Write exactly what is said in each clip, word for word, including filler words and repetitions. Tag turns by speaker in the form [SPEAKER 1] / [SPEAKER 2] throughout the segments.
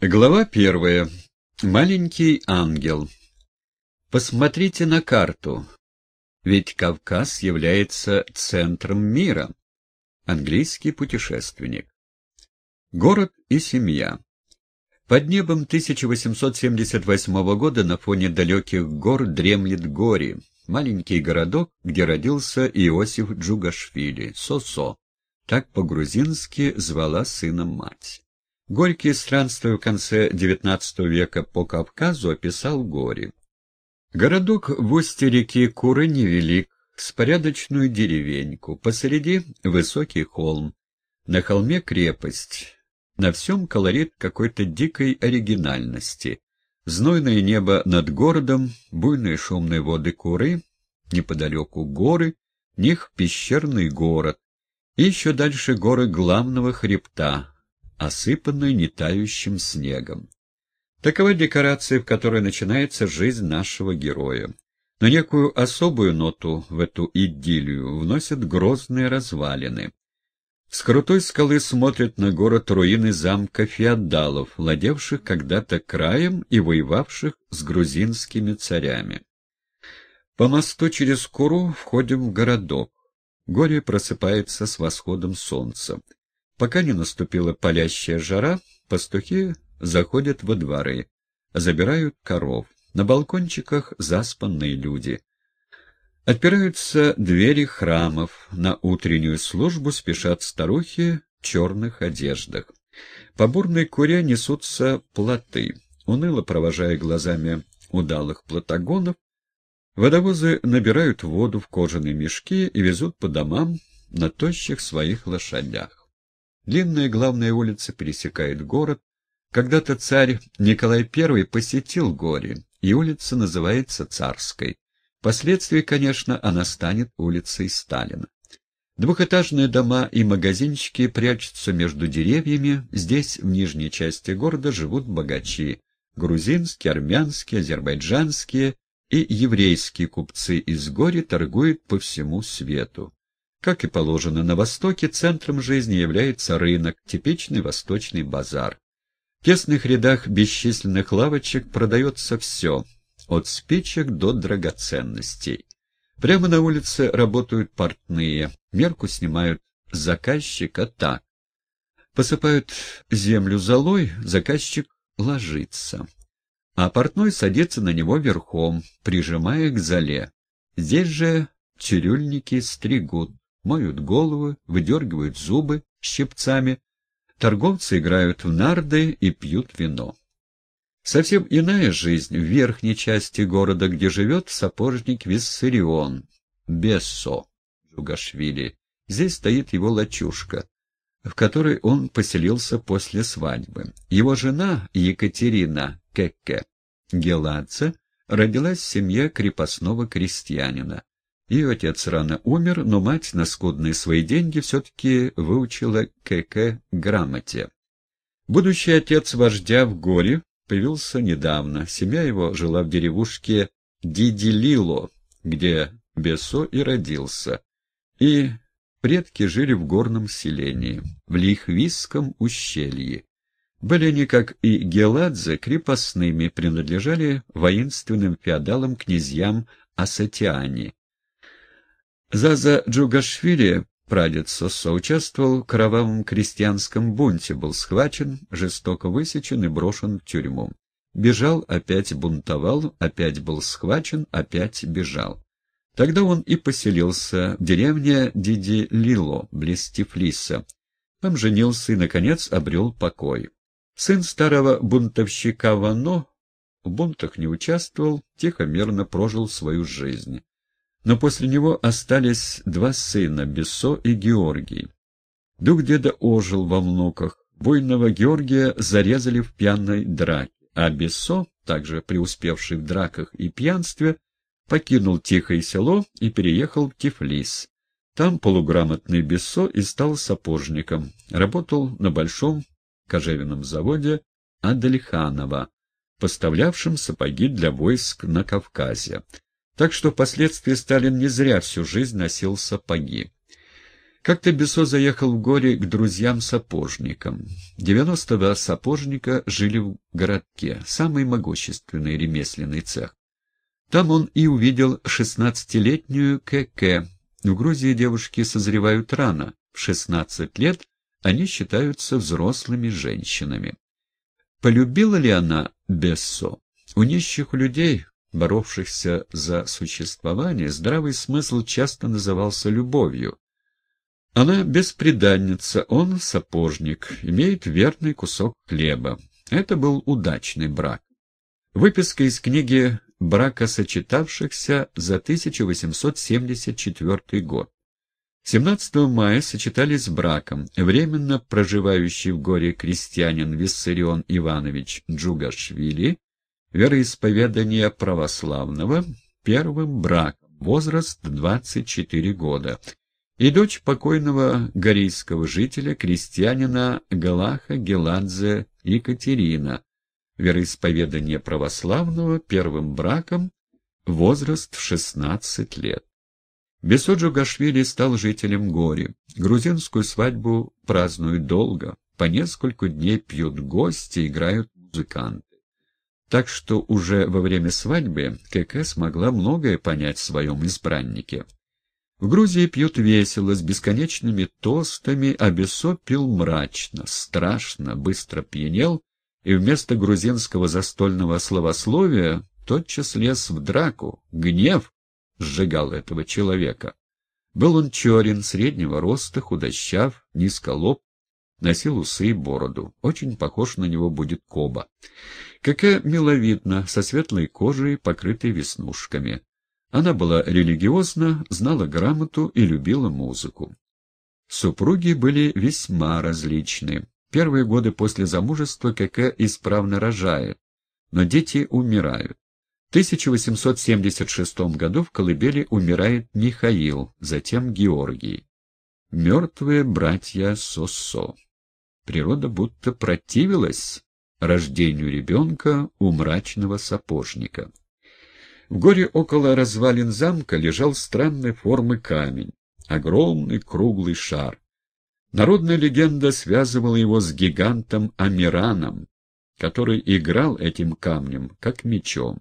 [SPEAKER 1] Глава первая. Маленький ангел. Посмотрите на карту, ведь Кавказ является центром мира. Английский путешественник. Город и семья. Под небом тысяча восемьсот семьдесят восьмого года на фоне далеких гор дремлет Гори, маленький городок, где родился Иосиф Джугашвили, Сосо. Так по-грузински звала сына мать. Горький, странствуя в конце девятнадцатого века по Кавказу, описал Гори. Городок в устье реки Куры невелик, с порядочную деревеньку, посреди высокий холм, на холме крепость, на всем колорит какой-то дикой оригинальности. Знойное небо над городом, буйные шумные воды Куры, неподалеку горы, них пещерный город, и еще дальше горы главного хребта, осыпанной нетающим снегом. Такова декорация, в которой начинается жизнь нашего героя. Но некую особую ноту в эту идиллию вносят грозные развалины. С крутой скалы смотрят на город руины замка феодалов, владевших когда-то краем и воевавших с грузинскими царями. По мосту через Куру входим в городок. Горе просыпается с восходом солнца. Пока не наступила палящая жара, пастухи заходят во дворы, забирают коров. На балкончиках заспанные люди. Отпираются двери храмов, на утреннюю службу спешат старухи в черных одеждах. По бурной Куре несутся плоты. Уныло провожая глазами удалых плотогонов, водовозы набирают воду в кожаные мешки и везут по домам на тощих своих лошадях. Длинная главная улица пересекает город. Когда-то царь Николай Первый посетил Гори, и улица называется Царской. Впоследствии, конечно, она станет улицей Сталина. Двухэтажные дома и магазинчики прячутся между деревьями. Здесь, в нижней части города, живут богачи. Грузинские, армянские, азербайджанские и еврейские купцы из Гори торгуют по всему свету. Как и положено на Востоке, центром жизни является рынок, типичный восточный базар. В тесных рядах бесчисленных лавочек продается все, от спичек до драгоценностей. Прямо на улице работают портные, мерку снимают с заказчика так. Посыпают землю золой, заказчик ложится, а портной садится на него верхом, прижимая к золе. Здесь же цирюльники стригут, моют головы, выдергивают зубы щипцами, торговцы играют в нарды и пьют вино. Совсем иная жизнь в верхней части города, где живет сапожник Виссарион, Бессо Джугашвили. Здесь стоит его лачушка, в которой он поселился после свадьбы. Его жена Екатерина Кекке Геладзе родилась в семье крепостного крестьянина. Ее отец рано умер, но мать на скудные свои деньги все-таки выучила Кекке грамоте. Будущий отец вождя в Горе появился недавно. Семья его жила в деревушке Дидилило, где Бесо и родился. И предки жили в горном селении, в Лихвисском ущелье. Были они, как и Геладзе, крепостными, принадлежали воинственным феодалам-князьям Асатиани. Заза Джугашвили, прадед Сосо, участвовал в кровавом крестьянском бунте, был схвачен, жестоко высечен и брошен в тюрьму. Бежал, опять бунтовал, опять был схвачен, опять бежал. Тогда он и поселился в деревне Дидилило, близ Тифлиса. Там женился и, наконец, обрел покой. Сын старого бунтовщика Вано в бунтах не участвовал, тихо-мирно прожил свою жизнь. Но после него остались два сына, Бесо и Георгий. Дух деда ожил во внуках. Буйного Георгия зарезали в пьяной драке, а Бесо, также преуспевший в драках и пьянстве, покинул тихое село и переехал в Тифлис. Там полуграмотный Бесо и стал сапожником. Работал на большом кожевенном заводе Адельханова, поставлявшем сапоги для войск на Кавказе. Так что впоследствии Сталин не зря всю жизнь носил сапоги. Как-то Бессо заехал в горе к друзьям-сапожникам. девяносто два сапожника жили в городке, самый могущественный ремесленный цех. Там он и увидел шестнадцатилетнюю Кэ-Кэ. В Грузии девушки созревают рано, в шестнадцать лет они считаются взрослыми женщинами. Полюбила ли она Бессо? У нищих людей, боровшихся за существование, здравый смысл часто назывался любовью. Она бесприданница, он сапожник, имеет верный кусок хлеба. Это был удачный брак. Выписка из книги бракосочетавшихся за тысяча восемьсот семьдесят четвёртый год. семнадцатого мая сочетались с браком временно проживающий в горе крестьянин Виссарион Иванович Джугашвили, вероисповедание православного, первым браком, возраст двадцать четыре года, и дочь покойного горийского жителя, крестьянина Галаха Геладзе Екатерина, вероисповедание православного, первым браком, возраст в шестнадцать лет. Бессо Джугашвили стал жителем Гори. Грузинскую свадьбу празднуют долго, по несколько дней пьют гости, играют музыканты. Так что уже во время свадьбы Кэ-Кэ смогла многое понять в своем избраннике. В Грузии пьют весело, с бесконечными тостами, а Бессо пил мрачно, страшно, быстро пьянел, и вместо грузинского застольного словословия тотчас лез в драку. Гнев сжигал этого человека. Был он черен, среднего роста, худощав, низколоб, носил усы и бороду. Очень похож на него будет Коба. Кэ-Кэ миловидна, со светлой кожей, покрытой веснушками. Она была религиозна, знала грамоту и любила музыку. Супруги были весьма различны. Первые годы после замужества Кэ-Кэ исправно рожает, но дети умирают. В тысяча восемьсот семьдесят шестом году в колыбели умирает Михаил, затем Георгий. Мертвые братья Сосо. Природа будто противилась рождению ребенка у мрачного сапожника. В горе около развалин замка лежал странной формы камень, огромный круглый шар. Народная легенда связывала его с гигантом Амираном, который играл этим камнем, как мечом.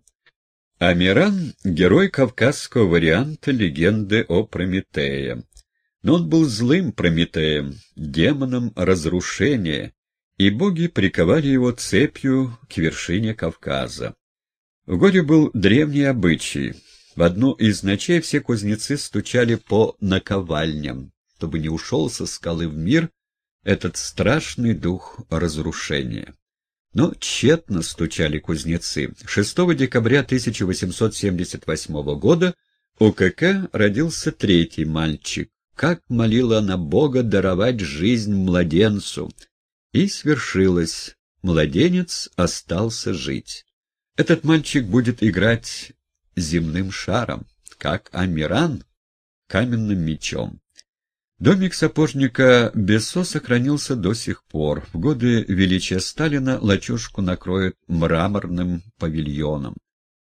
[SPEAKER 1] Амиран — герой кавказского варианта легенды о Прометее. Но он был злым Прометеем, демоном разрушения, и боги приковали его цепью к вершине Кавказа. В горе был древний обычай. В одну из ночей все кузнецы стучали по наковальням, чтобы не ушел со скалы в мир этот страшный дух разрушения. Но тщетно стучали кузнецы. шестого декабря тысяча восемьсот семьдесят восьмого года у Кэ-Кэ родился третий мальчик. Как молила она Бога даровать жизнь младенцу! И свершилось. Младенец остался жить. Этот мальчик будет играть земным шаром, как Амиран каменным мечом. Домик сапожника Бессо сохранился до сих пор. В годы величия Сталина лачушку накроют мраморным павильоном.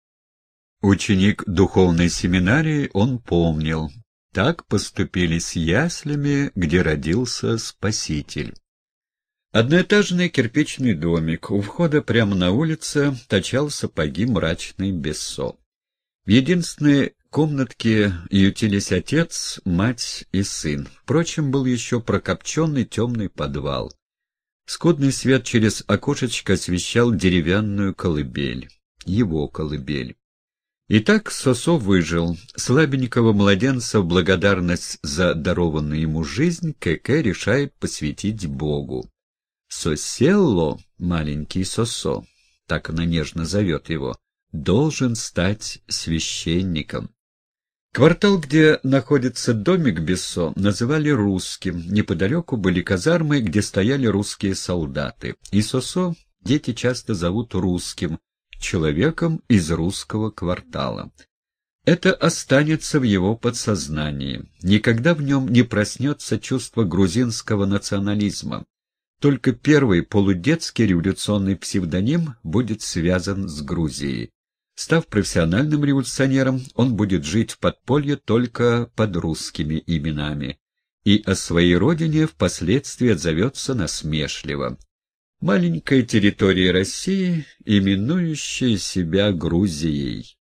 [SPEAKER 1] Ученик духовной семинарии, он помнил. Так поступили с яслями, где родился Спаситель. Одноэтажный кирпичный домик. У входа прямо на улице точал сапоги мрачный Бессо. В единственной комнатке ютились отец, мать и сын. Впрочем, был еще прокопченный темный подвал. Скудный свет через окошечко освещал деревянную колыбель. Его колыбель. Итак, Сосо выжил. Слабенького младенца в благодарность за дарованную ему жизнь Кэ-Кэ решает посвятить Богу. Соселло, маленький Сосо, так она нежно зовет его, должен стать священником. Квартал, где находится домик Бессо, называли русским. Неподалеку были казармы, где стояли русские солдаты. И Сосо дети часто зовут русским, человеком из русского квартала. Это останется в его подсознании. Никогда в нем не проснется чувство грузинского национализма. Только первый полудетский революционный псевдоним будет связан с Грузией. Став профессиональным революционером, он будет жить в подполье только под русскими именами. и о своей родине впоследствии отзовется насмешливо. Маленькая территория России, именующая себя Грузией.